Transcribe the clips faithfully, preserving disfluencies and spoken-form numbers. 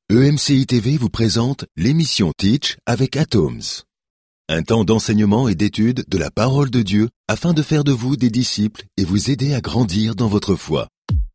E M C I T V vous présente l'émission Teach avec Atoms. Un temps d'enseignement et d'étude de la parole de Dieu afin de faire de vous des disciples et vous aider à grandir dans votre foi.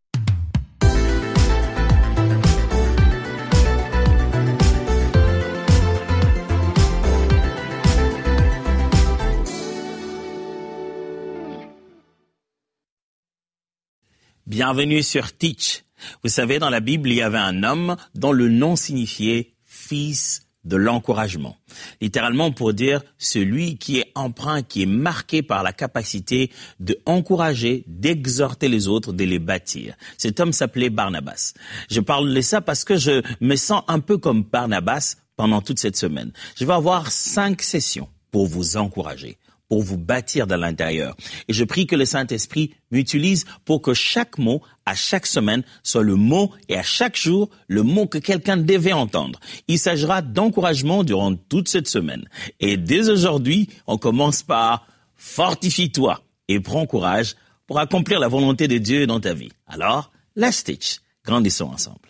Bienvenue sur Teach. Vous savez, dans la Bible, il y avait un homme dont le nom signifiait « fils de l'encouragement ». Littéralement pour dire celui qui est empreint, qui est marqué par la capacité d'encourager, d'exhorter les autres, de les bâtir. Cet homme s'appelait Barnabas. Je parle de ça parce que je me sens un peu comme Barnabas pendant toute cette semaine. Je vais avoir cinq sessions pour vous encourager, pour vous bâtir de l'intérieur. Et je prie que le Saint-Esprit m'utilise pour que chaque mot, à chaque semaine, soit le mot et à chaque jour, le mot que quelqu'un devait entendre. Il s'agira d'encouragement durant toute cette semaine. Et dès aujourd'hui, on commence par « Fortifie-toi et prends courage pour accomplir la volonté de Dieu dans ta vie ». Alors, let's teach. Grandissons ensemble.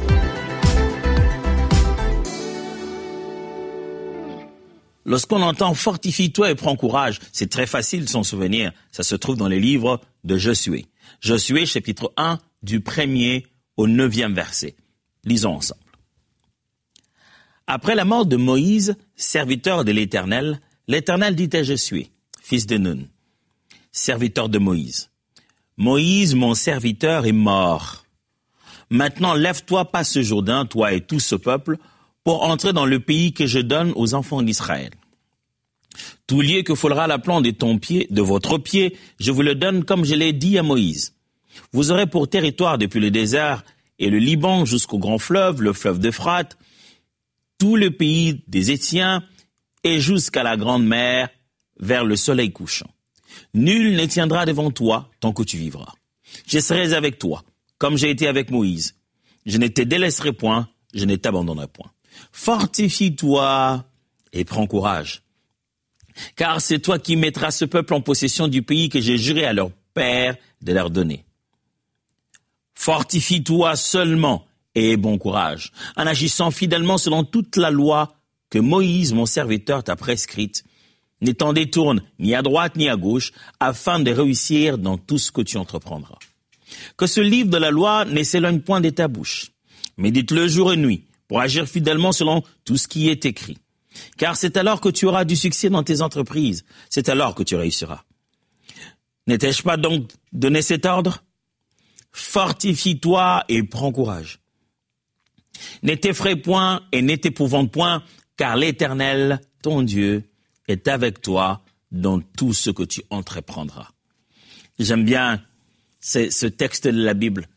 Lorsqu'on entend « fortifie-toi et prends courage », c'est très facile de s'en souvenir. Ça se trouve dans les livres de Josué. Josué, chapitre un, du premier au neuvième verset. Lisons ensemble. Après la mort de Moïse, serviteur de l'Éternel, l'Éternel dit à Josué, fils de Nun, serviteur de Moïse, « Moïse, mon serviteur, est mort. Maintenant, lève-toi, passe ce Jourdain, toi et tout ce peuple, pour entrer dans le pays que je donne aux enfants d'Israël. Tout lieu que foulera la plante de ton pied, de votre pied, je vous le donne comme je l'ai dit à Moïse. Vous aurez pour territoire depuis le désert et le Liban jusqu'au grand fleuve, le fleuve d'Euphrate, tout le pays des Étiens et jusqu'à la grande mer vers le soleil couchant. Nul ne tiendra devant toi tant que tu vivras. Je serai avec toi, comme j'ai été avec Moïse. Je ne te délaisserai point, je ne t'abandonnerai point. Fortifie-toi et prends courage, car c'est toi qui mettras ce peuple en possession du pays que j'ai juré à leur père de leur donner. Fortifie-toi seulement et aie bon courage, en agissant fidèlement selon toute la loi que Moïse, mon serviteur, t'a prescrite. Ne t'en détourne ni à droite ni à gauche, afin de réussir dans tout ce que tu entreprendras. Que ce livre de la loi ne s'éloigne point de ta bouche. Médite-le jour et nuit, pour agir fidèlement selon tout ce qui est écrit. Car c'est alors que tu auras du succès dans tes entreprises. C'est alors que tu réussiras. N'ai-je pas donc donné cet ordre? Fortifie-toi et prends courage. Ne t'effraie point et ne t'épouvante point, car l'Éternel, ton Dieu, est avec toi dans tout ce que tu entreprendras. J'aime bien ce, ce texte de la Bible.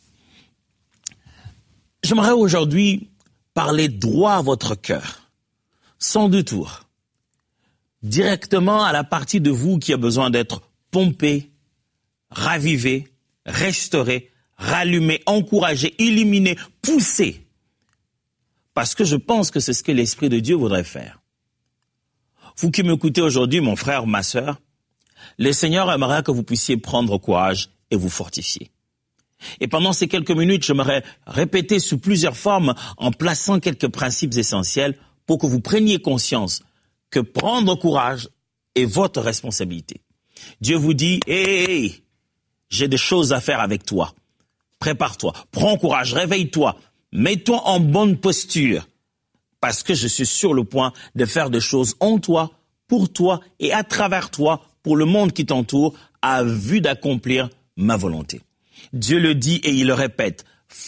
J'aimerais aujourd'hui parler droit à votre cœur, sans détour, directement à la partie de vous qui a besoin d'être pompée, ravivée, restaurée, rallumée, encouragée, illuminée, poussée. Parce que je pense que c'est ce que l'Esprit de Dieu voudrait faire. Vous qui m'écoutez aujourd'hui, mon frère, ma sœur, le Seigneur aimerait que vous puissiez prendre courage et vous fortifier. Et pendant ces quelques minutes, j'aimerais répéter sous plusieurs formes en plaçant quelques principes essentiels pour que vous preniez conscience que prendre courage est votre responsabilité. Dieu vous dit, « Hé, hey, hey, j'ai des choses à faire avec toi. Prépare-toi, prends courage, réveille-toi, mets-toi en bonne posture parce que je suis sur le point de faire des choses en toi, pour toi et à travers toi, pour le monde qui t'entoure, à vue d'accomplir ma volonté. » Dieu le dit et il le répète,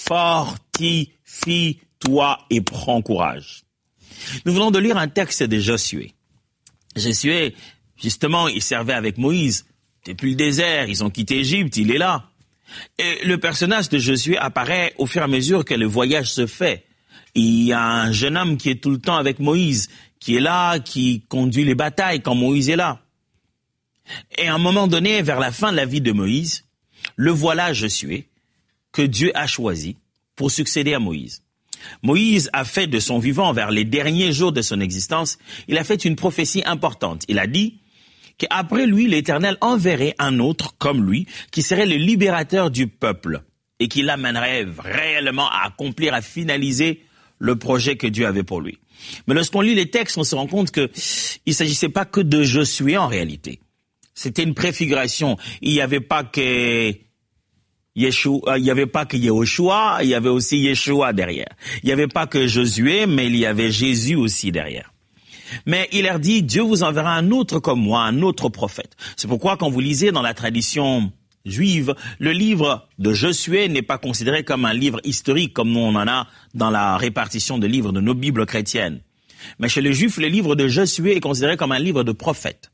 fortifie-toi et prends courage. Nous venons de lire un texte de Josué. Josué, justement, il servait avec Moïse. Depuis le désert, ils ont quitté Égypte, il est là. Et le personnage de Josué apparaît au fur et à mesure que le voyage se fait. Il y a un jeune homme qui est tout le temps avec Moïse, qui est là, qui conduit les batailles quand Moïse est là. Et à un moment donné, vers la fin de la vie de Moïse, le voilà Josué, que Dieu a choisi pour succéder à Moïse. Moïse a fait de son vivant, vers les derniers jours de son existence, il a fait une prophétie importante. Il a dit qu'après lui, l'Éternel enverrait un autre comme lui, qui serait le libérateur du peuple et qui l'amènerait réellement à accomplir, à finaliser le projet que Dieu avait pour lui. Mais lorsqu'on lit les textes, on se rend compte que il s'agissait pas que de Josué en réalité. C'était une préfiguration. Il n'y avait pas que Yeshua, il n'y avait pas que Yehoshua, il y avait aussi Yeshua derrière. Il n'y avait pas que Josué, mais il y avait Jésus aussi derrière. Mais il leur dit, Dieu vous enverra un autre comme moi, un autre prophète. C'est pourquoi quand vous lisez dans la tradition juive, le livre de Josué n'est pas considéré comme un livre historique comme nous on en a dans la répartition de livres de nos Bibles chrétiennes. Mais chez les Juifs, le livre de Josué est considéré comme un livre de prophète.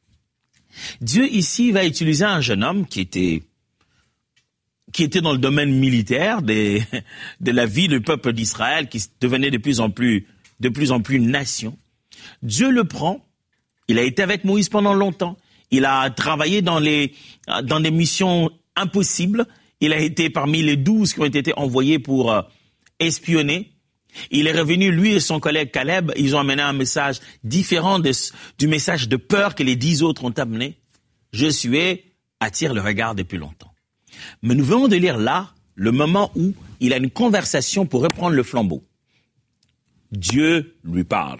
Dieu ici va utiliser un jeune homme qui était qui était dans le domaine militaire des, de la vie du peuple d'Israël, qui devenait de plus en plus de plus en plus une nation. Dieu le prend. Il a été avec Moïse pendant longtemps. Il a travaillé dans les dans des missions impossibles. Il a été parmi les douze qui ont été envoyés pour euh, espionner. Il est revenu, lui et son collègue Caleb, ils ont amené un message différent de, du message de peur que les dix autres ont amené. Josué attire le regard depuis longtemps. Mais nous venons de lire là le moment où il a une conversation pour reprendre le flambeau. Dieu lui parle.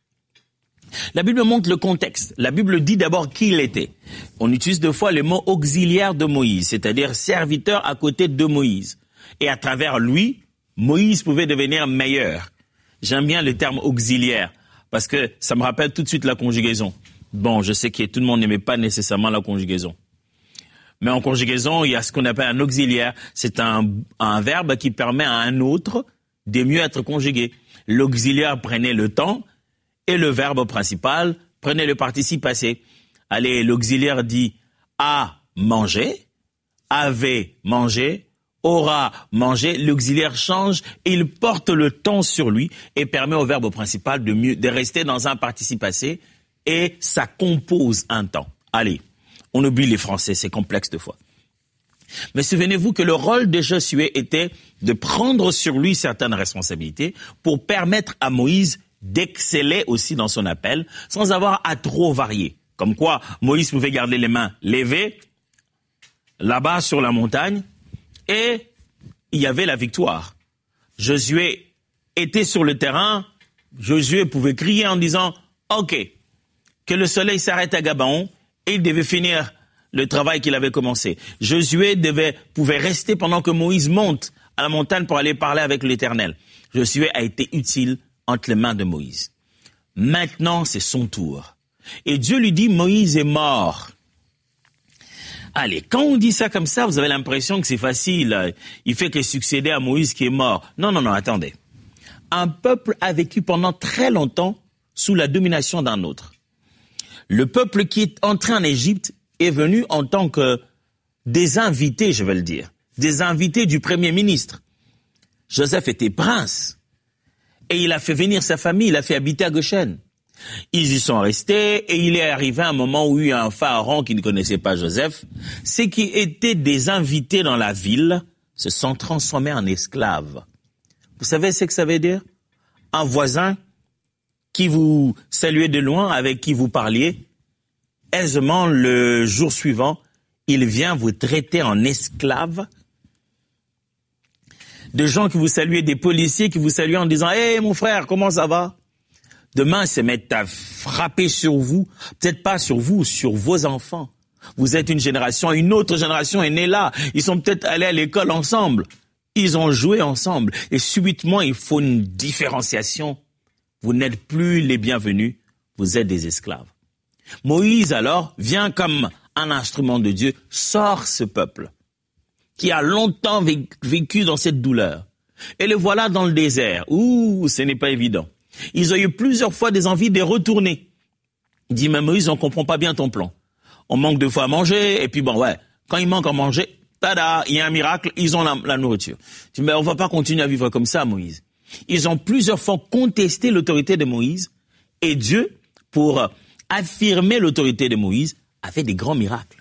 La Bible montre le contexte. La Bible dit d'abord qui il était. On utilise deux fois le mot auxiliaire de Moïse, c'est-à-dire serviteur à côté de Moïse. Et à travers lui, Moïse pouvait devenir meilleur. J'aime bien le terme auxiliaire, parce que ça me rappelle tout de suite la conjugaison. Bon, je sais que tout le monde n'aimait pas nécessairement la conjugaison. Mais en conjugaison, il y a ce qu'on appelle un auxiliaire. C'est un, un verbe qui permet à un autre de mieux être conjugué. L'auxiliaire prenait le temps, et le verbe principal prenait le participe passé. Allez, l'auxiliaire dit a mangé, avait mangé, aura mangé. L'auxiliaire change et il porte le temps sur lui et permet au verbe principal de mieux, de rester dans un participe passé et ça compose un temps. Allez, on oublie les Français, c'est complexe de fois. Mais souvenez-vous que le rôle de Josué était de prendre sur lui certaines responsabilités pour permettre à Moïse d'exceller aussi dans son appel, sans avoir à trop varier. Comme quoi, Moïse pouvait garder les mains levées, là-bas sur la montagne, et il y avait la victoire. Josué était sur le terrain, Josué pouvait crier en disant « Ok, que le soleil s'arrête à Gabaon », et il devait finir le travail qu'il avait commencé. Josué devait, pouvait rester pendant que Moïse monte à la montagne pour aller parler avec l'Éternel. Josué a été utile entre les mains de Moïse. Maintenant, c'est son tour. Et Dieu lui dit, Moïse est mort. Allez, quand on dit ça comme ça, vous avez l'impression que c'est facile. Il fait que succéder à Moïse qui est mort. Non, non, non, attendez. Un peuple a vécu pendant très longtemps sous la domination d'un autre. Le peuple qui est entré en Égypte est venu en tant que des invités, je vais le dire. Des invités du premier ministre. Joseph était prince. Et il a fait venir sa famille, il a fait habiter à Goshen. Ils y sont restés et il est arrivé un moment où il y a un pharaon qui ne connaissait pas Joseph. Ceux qui étaient des invités dans la ville se sont transformés en esclaves. Vous savez ce que ça veut dire? Un voisin qui vous saluait de loin, avec qui vous parliez, aisément le jour suivant, il vient vous traiter en esclave. De gens qui vous saluaient, des policiers qui vous saluaient en disant « Hey, mon frère, comment ça va ?» Demain, se mettent à frapper sur vous, peut-être pas sur vous, sur vos enfants. Vous êtes une génération, une autre génération est née là. Ils sont peut-être allés à l'école ensemble. Ils ont joué ensemble. Et subitement, il faut une différenciation. Vous n'êtes plus les bienvenus, vous êtes des esclaves. Moïse, alors, vient comme un instrument de Dieu, sort ce peuple qui a longtemps vécu dans cette douleur. Et le voilà dans le désert. Ouh, ce n'est pas évident. Ils ont eu plusieurs fois des envies de retourner. Il dit, mais Moïse, on comprend pas bien ton plan. On manque deux fois à manger, et puis bon, ouais, quand il manque à manger, tada, il y a un miracle, ils ont la, la nourriture. Il dit, mais on va pas continuer à vivre comme ça, Moïse. Ils ont plusieurs fois contesté l'autorité de Moïse, et Dieu, pour affirmer l'autorité de Moïse, a fait des grands miracles.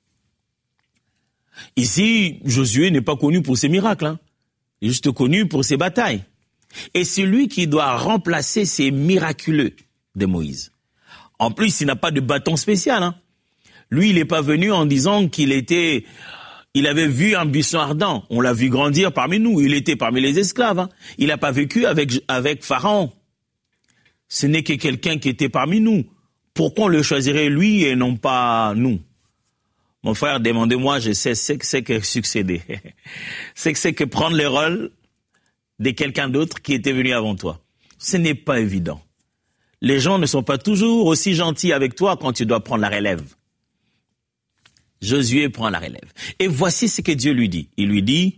Ici, Josué n'est pas connu pour ses miracles, hein. Il est juste connu pour ses batailles. Et c'est lui qui doit remplacer ces miraculeux de Moïse. En plus, il n'a pas de bâton spécial, hein. Lui, il n'est pas venu en disant qu'il était, Il avait vu un buisson ardent. On l'a vu grandir parmi nous. Il était parmi les esclaves. Hein. Il n'a pas vécu avec, avec Pharaon. Ce n'est que quelqu'un qui était parmi nous. Pourquoi on le choisirait lui et non pas nous? Mon frère, demandez-moi, je sais ce que c'est que succéder. C'est que c'est que prendre le rôle de quelqu'un d'autre qui était venu avant toi. Ce n'est pas évident. Les gens ne sont pas toujours aussi gentils avec toi quand tu dois prendre la relève. Josué prend la relève. Et voici ce que Dieu lui dit. Il lui dit,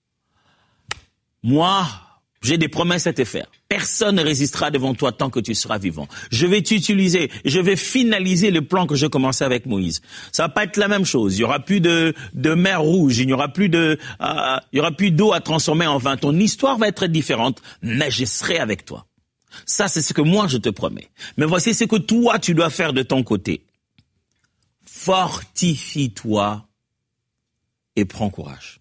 moi, j'ai des promesses à te faire. Personne ne résistera devant toi tant que tu seras vivant. Je vais t'utiliser, je vais finaliser le plan que j'ai commencé avec Moïse. Ça va pas être la même chose. Il y aura plus de, de mer rouge, il n'y aura plus de, euh, il y aura plus d'eau à transformer en vin. Ton histoire va être différente, mais je serai avec toi. Ça, c'est ce que moi je te promets. Mais voici ce que toi tu dois faire de ton côté. Fortifie-toi et prends courage.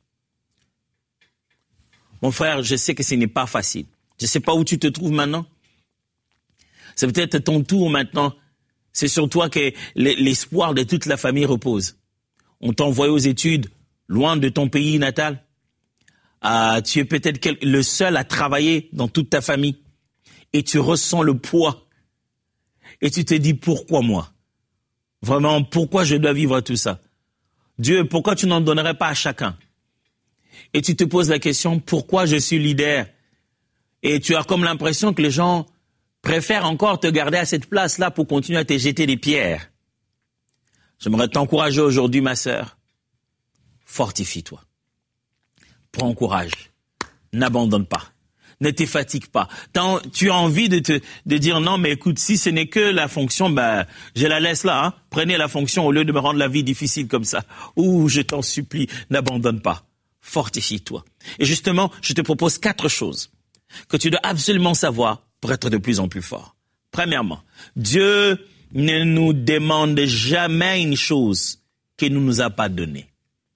Mon frère, je sais que ce n'est pas facile. Je ne sais pas où tu te trouves maintenant. C'est peut-être ton tour maintenant. C'est sur toi que l'espoir de toute la famille repose. On t'a envoyé aux études, loin de ton pays natal. Euh, tu es peut-être le seul à travailler dans toute ta famille. Et tu ressens le poids. Et tu te dis, pourquoi moi? Vraiment, pourquoi je dois vivre tout ça? Dieu, pourquoi tu n'en donnerais pas à chacun? Et tu te poses la question, pourquoi je suis leader? Et tu as comme l'impression que les gens préfèrent encore te garder à cette place-là pour continuer à te jeter des pierres. J'aimerais t'encourager aujourd'hui, ma sœur. Fortifie-toi. Prends courage. N'abandonne pas. Ne te fatigue pas. T'as, tu as envie de te de dire non, mais écoute, si ce n'est que la fonction, ben je la laisse là. Hein. Prenez la fonction au lieu de me rendre la vie difficile comme ça. Ouh, je t'en supplie, n'abandonne pas. Fortifie-toi. Et justement, je te propose quatre choses que tu dois absolument savoir pour être de plus en plus fort. Premièrement, Dieu ne nous demande jamais une chose qu'il ne nous a pas donnée.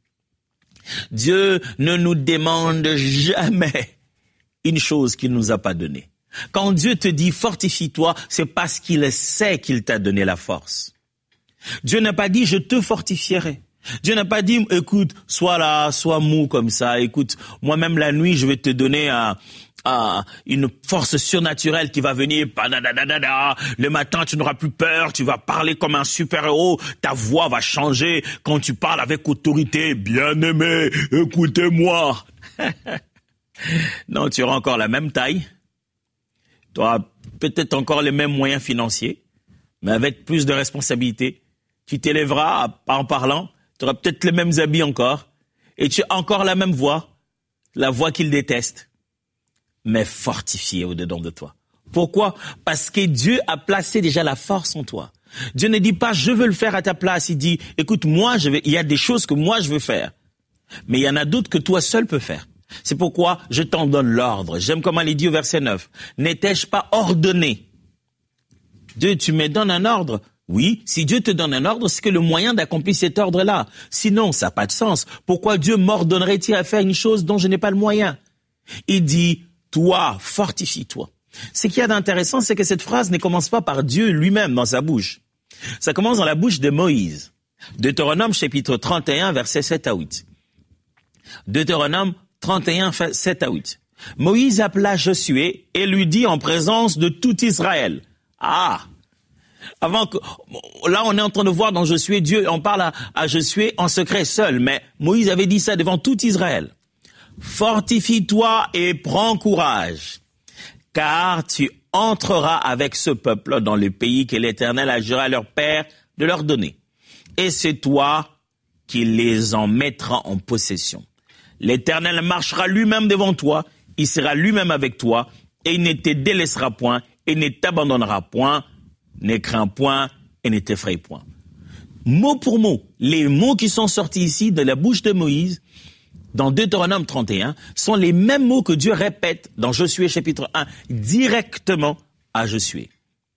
Dieu ne nous demande jamais une chose qu'il ne nous a pas donnée. Quand Dieu te dit fortifie-toi, c'est parce qu'il sait qu'il t'a donné la force. Dieu n'a pas dit je te fortifierai. Dieu n'a pas dit écoute, sois là, sois mou comme ça. Écoute, moi-même la nuit, je vais te donner un Ah, une force surnaturelle qui va venir, le matin tu n'auras plus peur, tu vas parler comme un super-héros, ta voix va changer quand tu parles avec autorité, bien-aimé, écoutez-moi. Non, tu auras encore la même taille, tu auras peut-être encore les mêmes moyens financiers, mais avec plus de responsabilités. Tu t'élèveras en parlant, tu auras peut-être les mêmes habits encore, et tu as encore la même voix, la voix qu'il déteste, mais fortifiée au-dedans de toi. Pourquoi? Parce que Dieu a placé déjà la force en toi. Dieu ne dit pas, je veux le faire à ta place. Il dit, écoute, moi, je vais, il y a des choses que moi, je veux faire. Mais il y en a d'autres que toi seul peux faire. C'est pourquoi je t'en donne l'ordre. J'aime comment il dit au verset neuf. N'étais-je pas ordonné? Dieu, tu me donnes un ordre. Oui, si Dieu te donne un ordre, c'est que le moyen d'accomplir cet ordre-là. Sinon, ça n'a pas de sens. Pourquoi Dieu m'ordonnerait-il à faire une chose dont je n'ai pas le moyen? Il dit, toi, fortifie-toi. Ce qu'il y a d'intéressant, c'est que cette phrase ne commence pas par Dieu lui-même dans sa bouche. Ça commence dans la bouche de Moïse. Deutéronome chapitre trente et un, versets sept à huit. Deutéronome trente et un, sept à huit. Moïse appela Josué et lui dit en présence de tout Israël. Ah! Avant que, là, on est en train de voir dans Josué, Dieu, on parle à, à Josué en secret seul, mais Moïse avait dit ça devant tout Israël. Fortifie-toi et prends courage, car tu entreras avec ce peuple dans le pays que l'Éternel a juré à leur père de leur donner. Et c'est toi qui les en mettras en possession. L'Éternel marchera lui-même devant toi, il sera lui-même avec toi, et il ne te délaissera point, et ne t'abandonnera point, ne crains point, et ne t'effraie point. Mot pour mot, les mots qui sont sortis ici de la bouche de Moïse, dans Deutéronome trente et un, sont les mêmes mots que Dieu répète dans Josué chapitre un, directement à Josué.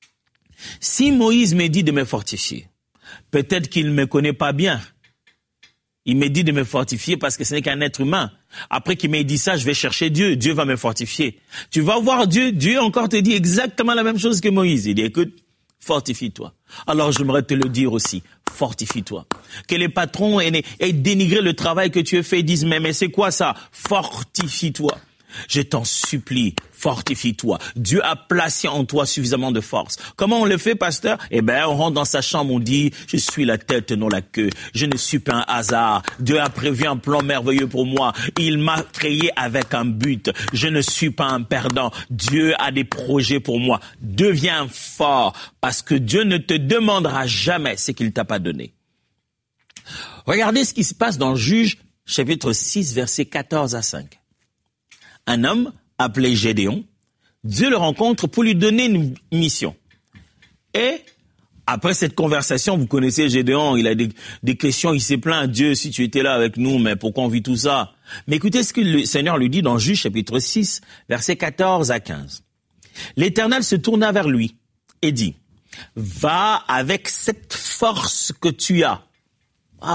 Si Moïse me dit de me fortifier, peut-être qu'il ne me connaît pas bien. Il me dit de me fortifier parce que ce n'est qu'un être humain. Après qu'il m'ait dit ça, je vais chercher Dieu. Dieu va me fortifier. Tu vas voir Dieu. Dieu encore te dit exactement la même chose que Moïse. Il dit, écoute, fortifie-toi. Alors j'aimerais te le dire aussi, fortifie-toi. Que les patrons aient, aient dénigré le travail que tu as fait et disent, mais, mais c'est quoi ça? Fortifie-toi. Je t'en supplie, fortifie-toi. Dieu a placé en toi suffisamment de force. Comment on le fait, pasteur? Eh ben, on rentre dans sa chambre, on dit, je suis la tête, non la queue. Je ne suis pas un hasard. Dieu a prévu un plan merveilleux pour moi. Il m'a créé avec un but. Je ne suis pas un perdant. Dieu a des projets pour moi. Deviens fort, parce que Dieu ne te demandera jamais ce qu'il t'a pas donné. Regardez ce qui se passe dans Juges, chapitre six, versets quatorze à cinq. Un homme appelé Gédéon, Dieu le rencontre pour lui donner une mission. Et après cette conversation, vous connaissez Gédéon, il a des, des questions, il s'est plaint, Dieu, si tu étais là avec nous, mais pourquoi on vit tout ça? Mais écoutez ce que le Seigneur lui dit dans Juges chapitre six, versets quatorze à quinze. L'Éternel se tourna vers lui et dit, va avec cette force que tu as. Wow.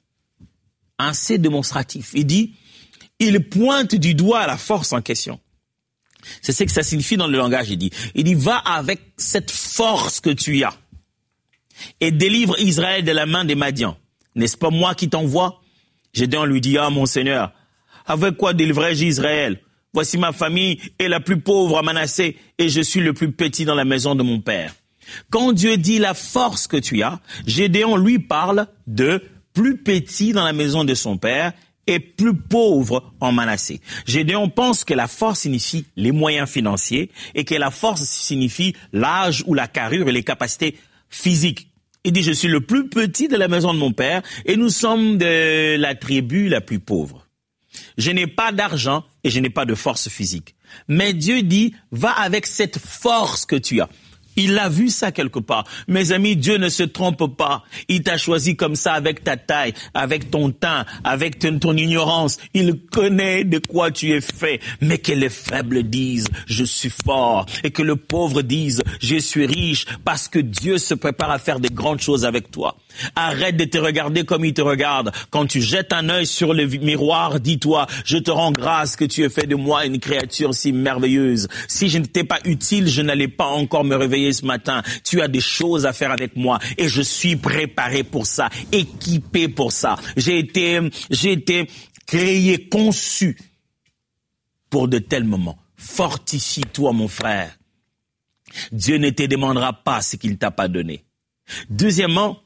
Un C démonstratif. Il dit, il pointe du doigt la force en question. C'est ce que ça signifie dans le langage, il dit. Il dit, va avec cette force que tu as et délivre Israël de la main des Madians. N'est-ce pas moi qui t'envoie? Gédéon lui dit, ah mon Seigneur, avec quoi délivrerai-je Israël? Voici ma famille est la plus pauvre à Manassé et je suis le plus petit dans la maison de mon père. Quand Dieu dit la force que tu as, Gédéon lui parle de plus petit dans la maison de son père et plus pauvre en Manassé. Gédéon pense que la force signifie les moyens financiers et que la force signifie l'âge ou la carrure et les capacités physiques. Il dit, je suis le plus petit de la maison de mon père et nous sommes de la tribu la plus pauvre. Je n'ai pas d'argent et je n'ai pas de force physique. Mais Dieu dit, va avec cette force que tu as. Il a vu ça quelque part. Mes amis, Dieu ne se trompe pas. Il t'a choisi comme ça avec ta taille, avec ton teint, avec ton, ton ignorance. Il connaît de quoi tu es fait. Mais que les faibles disent, je suis fort. Et que le pauvre dise, je suis riche. Parce que Dieu se prépare à faire des grandes choses avec toi. Arrête de te regarder comme il te regarde. Quand tu jettes un œil sur le miroir, dis-toi, je te rends grâce que tu aies fait de moi une créature si merveilleuse. Si je n'étais pas utile, je n'allais pas encore me réveiller ce matin. Tu as des choses à faire avec moi et je suis préparé pour ça, équipé pour ça. J'ai été, j'ai été créé, conçu pour de tels moments. Fortifie-toi, mon frère. Dieu ne te demandera pas ce qu'il t'a pas donné. Deuxièmement,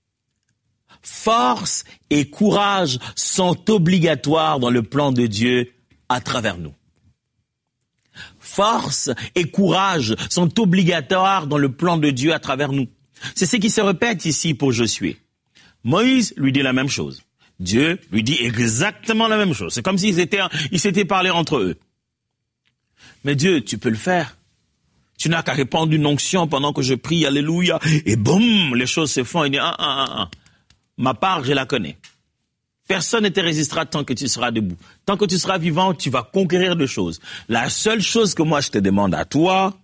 force et courage sont obligatoires dans le plan de Dieu à travers nous. Force et courage sont obligatoires dans le plan de Dieu à travers nous. C'est ce qui se répète ici pour Josué. Moïse lui dit la même chose. Dieu lui dit exactement la même chose. C'est comme s'ils étaient, ils s'étaient parlé entre eux. Mais Dieu, tu peux le faire. Tu n'as qu'à répandre une onction pendant que je prie, alléluia, et boum, les choses se font. Il dit, ah, ah, ah, ah. Ma part, je la connais. Personne ne te résistera tant que tu seras debout. Tant que tu seras vivant, tu vas conquérir des choses. La seule chose que moi je te demande à toi,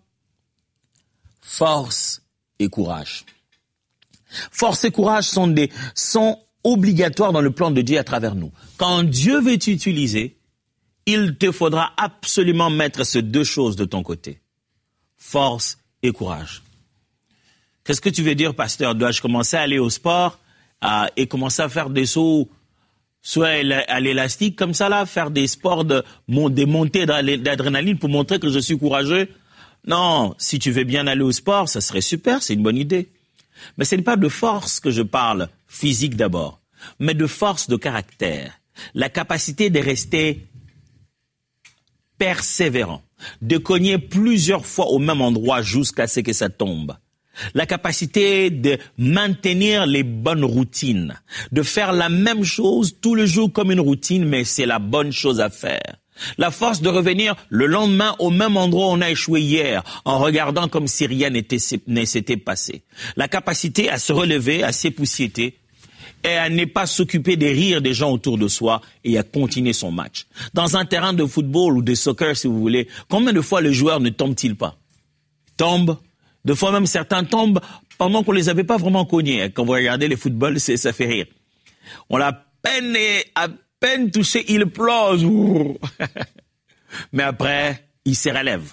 force et courage. Force et courage sont des, sont obligatoires dans le plan de Dieu à travers nous. Quand Dieu veut t'utiliser, il te faudra absolument mettre ces deux choses de ton côté. Force et courage. Qu'est-ce que tu veux dire, pasteur? Dois-je commencer à aller au sport euh, et commencer à faire des sauts soit à l'élastique, comme ça là, faire des sports de des montées d'adrénaline pour montrer que je suis courageux? Non, si tu veux bien aller au sport, ça serait super, c'est une bonne idée. Mais ce n'est pas de force que je parle, physique d'abord, mais de force de caractère. La capacité de rester persévérant, de cogner plusieurs fois au même endroit jusqu'à ce que ça tombe. La capacité de maintenir les bonnes routines, de faire la même chose tout le jour comme une routine, mais c'est la bonne chose à faire. La force de revenir le lendemain au même endroit où on a échoué hier, en regardant comme si rien n'était, ne s'était passé. La capacité à se relever, à s'époussiéter, et à ne pas s'occuper des rires des gens autour de soi et à continuer son match. Dans un terrain de football ou de soccer, si vous voulez, combien de fois le joueur ne tombe-t-il pas? Tombe. De fois même certains tombent pendant qu'on les avait pas vraiment cognés. Quand vous regardez les footballs, c'est, ça fait rire. On l'a peine et à peine touché, il plonge. Mais après, il se relève.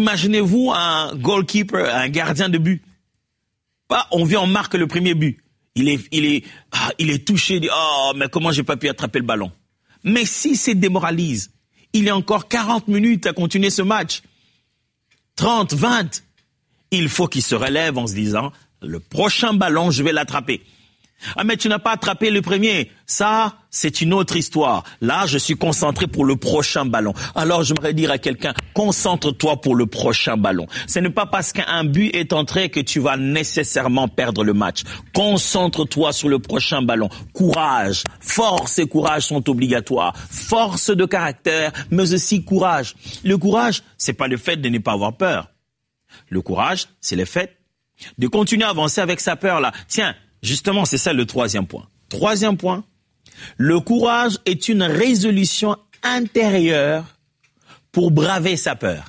Imaginez-vous un goalkeeper, un gardien de but. Pas, on vient, on marque le premier but. Il est, il est, ah, il est touché, il dit, oh, mais comment j'ai pas pu attraper le ballon? Mais si c'est démoralise, il y a encore quarante minutes à continuer ce match. trente, vingt. Il faut qu'il se relève en se disant, le prochain ballon, je vais l'attraper. Ah, mais tu n'as pas attrapé le premier. Ça, c'est une autre histoire. Là, je suis concentré pour le prochain ballon. Alors, j'aimerais dire à quelqu'un, concentre-toi pour le prochain ballon. Ce n'est pas parce qu'un but est entré que tu vas nécessairement perdre le match. Concentre-toi sur le prochain ballon. Courage. Force et courage sont obligatoires. Force de caractère, mais aussi courage. Le courage, c'est pas le fait de ne pas avoir peur. Le courage, c'est le fait de continuer à avancer avec sa peur là. Tiens, justement, c'est ça le troisième point. Troisième point, le courage est une résolution intérieure pour braver sa peur.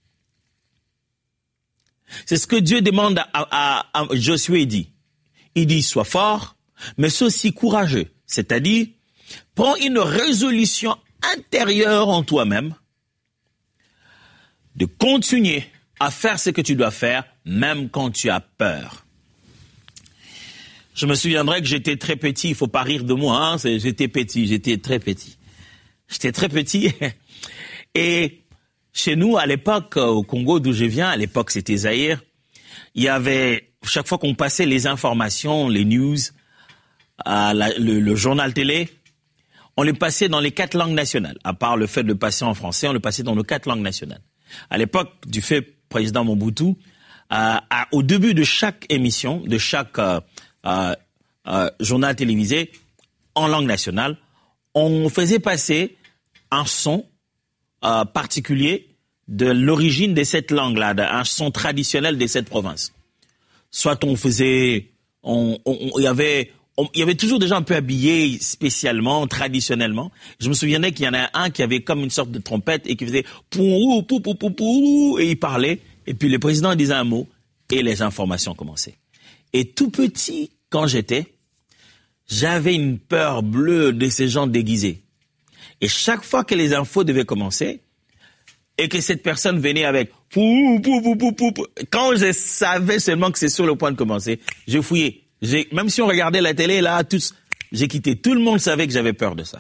C'est ce que Dieu demande à, à, à Josué dit. Il dit, sois fort, mais sois aussi courageux. C'est-à-dire, prends une résolution intérieure en toi-même de continuer à faire ce que tu dois faire, même quand tu as peur. Je me souviendrai que j'étais très petit, il faut pas rire de moi, hein, j'étais petit, j'étais très petit. J'étais très petit et chez nous, à l'époque, au Congo d'où je viens, à l'époque c'était Zaïre, il y avait, chaque fois qu'on passait les informations, les news, à la, le, le journal télé, on les passait dans les quatre langues nationales. À part le fait de le passer en français, on le passait dans nos quatre langues nationales. À l'époque du fait président Mobutu, euh, à, au début de chaque émission, de chaque euh, Euh, euh, journal télévisé en langue nationale, on faisait passer un son euh, particulier de l'origine de cette langue-là, un son traditionnel de cette province. Soit on faisait, on, on, on, il y avait, on, il y avait toujours des gens un peu habillés spécialement, traditionnellement. Je me souviens qu'il y en a un qui avait comme une sorte de trompette et qui faisait pou pou pou pou pou et il parlait. Et puis le président disait un mot et les informations commençaient. Et tout petit, quand j'étais, j'avais une peur bleue de ces gens déguisés. Et chaque fois que les infos devaient commencer, et que cette personne venait avec pou, pou, pou, pou, pou, pou, quand je savais seulement que c'est sur le point de commencer, je fouillais. J'ai, même si on regardait la télé, là, tous, j'ai quitté. Tout le monde savait que j'avais peur de ça.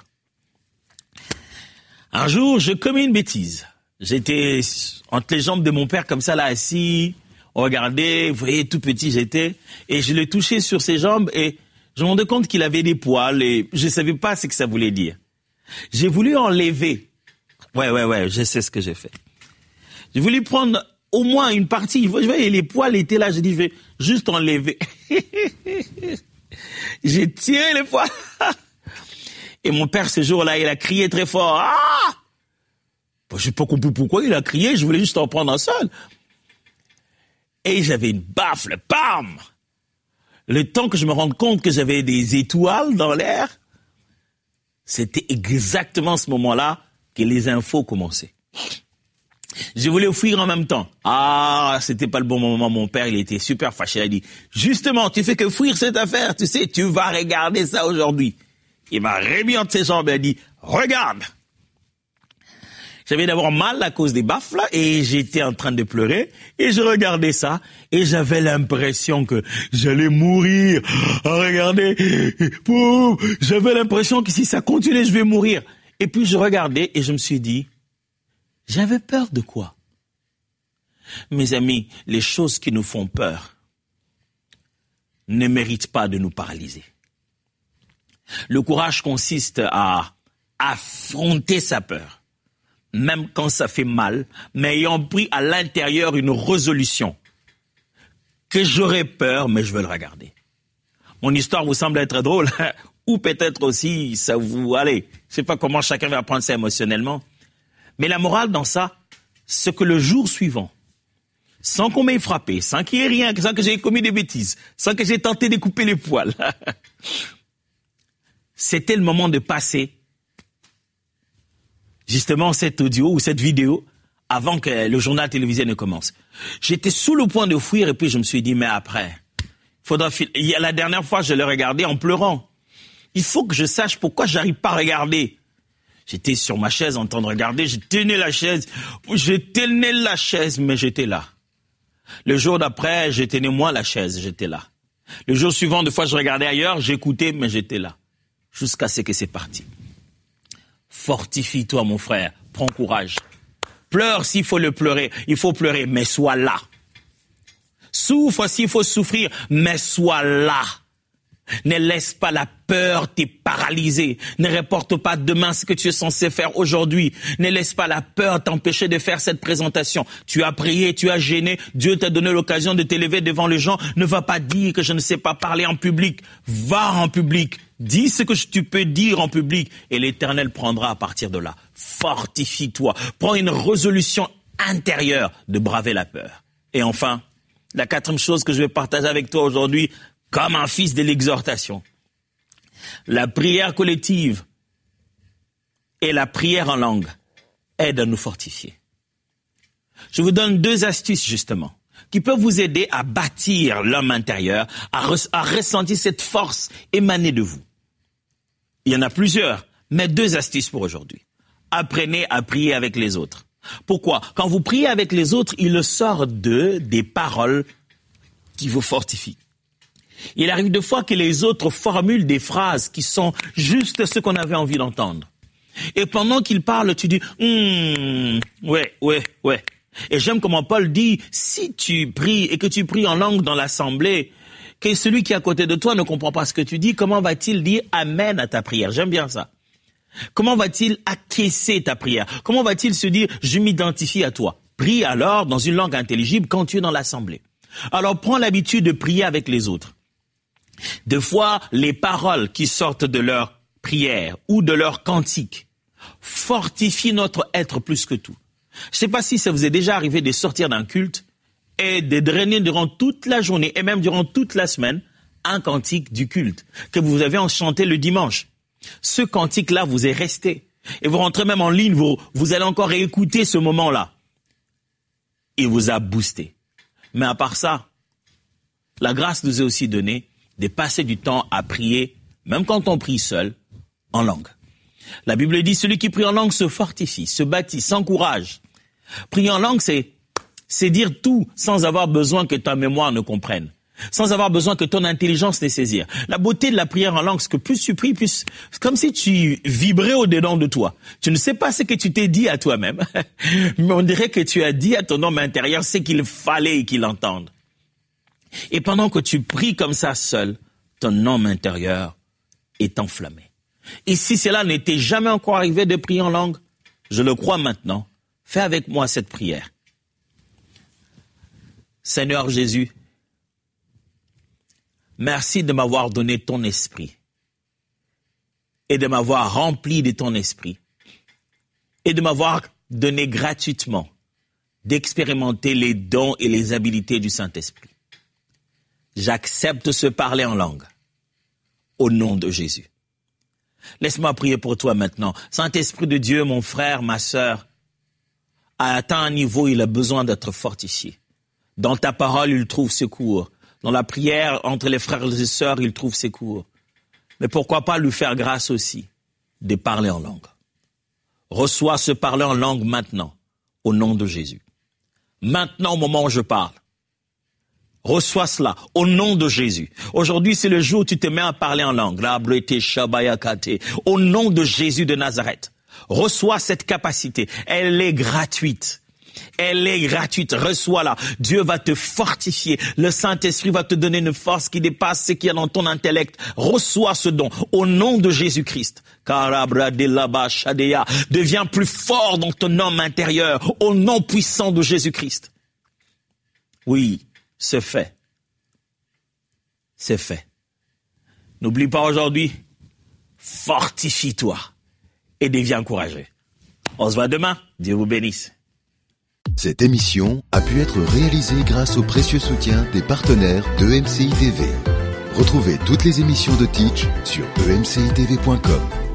Un jour, je commis une bêtise. J'étais entre les jambes de mon père, comme ça, là, assis. On regardait, vous voyez, tout petit j'étais, et je l'ai touché sur ses jambes, et je me rendais compte qu'il avait des poils, et je savais pas ce que ça voulait dire. J'ai voulu enlever. Ouais, ouais, ouais, je sais ce que j'ai fait. J'ai voulu prendre au moins une partie, vous voyez, les poils étaient là, j'ai dit, je vais juste enlever. J'ai tiré les poils. Et mon père, ce jour-là, il a crié très fort. Ah! Je n'ai pas compris pourquoi il a crié, je voulais juste en prendre un seul. Et j'avais une baffle, bam! Le temps que je me rende compte que j'avais des étoiles dans l'air, c'était exactement à ce moment-là que les infos commençaient. Je voulais fuir en même temps. Ah, c'était pas le bon moment. Mon père, il était super fâché. Il a dit, justement, tu fais que fuir cette affaire, tu sais, tu vas regarder ça aujourd'hui. Il m'a remis entre ses jambes et a dit, regarde! J'avais d'abord mal à cause des baffes, là, et j'étais en train de pleurer, et je regardais ça, et j'avais l'impression que j'allais mourir. Ah, regardez, pouf, j'avais l'impression que si ça continuait, je vais mourir. Et puis je regardais, et je me suis dit, j'avais peur de quoi? Mes amis, les choses qui nous font peur ne méritent pas de nous paralyser. Le courage consiste à affronter sa peur, même quand ça fait mal, mais ayant pris à l'intérieur une résolution que j'aurais peur, mais je veux le regarder. Mon histoire vous semble être drôle, ou peut-être aussi ça vous... Allez, je sais pas comment chacun va prendre ça émotionnellement, mais la morale dans ça, c'est que le jour suivant, sans qu'on m'ait frappé, sans qu'il y ait rien, sans que j'ai commis des bêtises, sans que j'ai tenté de couper les poils, c'était le moment de passer justement cet audio ou cette vidéo avant que le journal télévisé ne commence. J'étais sous le point de fuir et puis je me suis dit, mais après, faudra fil... il y a la dernière fois, je l'ai regardé en pleurant. Il faut que je sache pourquoi j'arrive pas à regarder. J'étais sur ma chaise en train de regarder, je tenais la chaise, je tenais la chaise, mais j'étais là. Le jour d'après, je tenais moins la chaise, j'étais là. Le jour suivant, des fois, je regardais ailleurs, j'écoutais, mais j'étais là. Jusqu'à ce que c'est parti. Fortifie-toi, mon frère. Prends courage. Pleure s'il faut le pleurer. Il faut pleurer, mais sois là. Souffre s'il faut souffrir, mais sois là. Ne laisse pas la peur te paralyser. Ne reporte pas demain ce que tu es censé faire aujourd'hui. Ne laisse pas la peur t'empêcher de faire cette présentation. Tu as prié, tu as gêné. Dieu t'a donné l'occasion de t'élever devant les gens. Ne va pas dire que je ne sais pas parler en public. Va en public. Dis ce que tu peux dire en public et l'Éternel prendra à partir de là. Fortifie-toi. Prends une résolution intérieure de braver la peur. Et enfin, la quatrième chose que je vais partager avec toi aujourd'hui, comme un fils de l'exhortation. La prière collective et la prière en langue aident à nous fortifier. Je vous donne deux astuces justement qui peuvent vous aider à bâtir l'homme intérieur, à, re- à ressentir cette force émanée de vous. Il y en a plusieurs, mais deux astuces pour aujourd'hui. Apprenez à prier avec les autres. Pourquoi? Quand vous priez avec les autres, il sort d'eux des paroles qui vous fortifient. Il arrive de fois que les autres formulent des phrases qui sont juste ce qu'on avait envie d'entendre. Et pendant qu'ils parlent, tu dis hum, ouais, ouais, ouais. Et j'aime comment Paul dit, si tu pries et que tu pries en langue dans l'assemblée, que celui qui est à côté de toi ne comprend pas ce que tu dis, comment va-t-il dire amen à ta prière? J'aime bien ça. Comment va-t-il acquiescer ta prière? Comment va-t-il se dire je m'identifie à toi? Prie alors dans une langue intelligible quand tu es dans l'assemblée. Alors prends l'habitude de prier avec les autres. Des fois, les paroles qui sortent de leur prière ou de leur cantique fortifient notre être plus que tout. Je ne sais pas si ça vous est déjà arrivé de sortir d'un culte et de drainer durant toute la journée et même durant toute la semaine un cantique du culte que vous avez chanté le dimanche. Ce cantique-là vous est resté. Et vous rentrez même en ligne, vous, vous allez encore écouter ce moment-là. Il vous a boosté. Mais à part ça, la grâce nous est aussi donnée de passer du temps à prier, même quand on prie seul, en langue. La Bible dit, celui qui prie en langue se fortifie, se bâtit, s'encourage. Prier en langue, c'est, c'est dire tout sans avoir besoin que ta mémoire ne comprenne, sans avoir besoin que ton intelligence ne saisisse. La beauté de la prière en langue, c'est que plus tu pries, plus, c'est comme si tu vibrais au-dedans de toi. Tu ne sais pas ce que tu t'es dit à toi-même, mais on dirait que tu as dit à ton homme intérieur ce qu'il fallait qu'il entende. Et pendant que tu pries comme ça seul, ton homme intérieur est enflammé. Et si cela n'était jamais encore arrivé de prier en langue, je le crois maintenant, fais avec moi cette prière. Seigneur Jésus, merci de m'avoir donné ton esprit et de m'avoir rempli de ton esprit et de m'avoir donné gratuitement d'expérimenter les dons et les habiletés du Saint-Esprit. J'accepte ce parler en langue, au nom de Jésus. Laisse-moi prier pour toi maintenant. Saint-Esprit de Dieu, mon frère, ma sœur, a atteint un niveau, il a besoin d'être fortifié. Dans ta parole, il trouve secours. Dans la prière entre les frères et les sœurs, il trouve secours. Mais pourquoi pas lui faire grâce aussi de parler en langue. Reçois ce parler en langue maintenant, au nom de Jésus. Maintenant, au moment où je parle. Reçois cela au nom de Jésus. Aujourd'hui, c'est le jour où tu te mets à parler en langue. Au nom de Jésus de Nazareth. Reçois cette capacité. Elle est gratuite. Elle est gratuite. Reçois-la. Dieu va te fortifier. Le Saint-Esprit va te donner une force qui dépasse ce qu'il y a dans ton intellect. Reçois ce don au nom de Jésus-Christ. Deviens plus fort dans ton homme intérieur au nom puissant de Jésus-Christ. Oui. C'est fait. C'est fait. N'oublie pas aujourd'hui, fortifie-toi et deviens courageux. On se voit demain. Dieu vous bénisse. Cette émission a pu être réalisée grâce au précieux soutien des partenaires d'E M C I T V. Retrouvez toutes les émissions de Teach sur e m c i t v point com.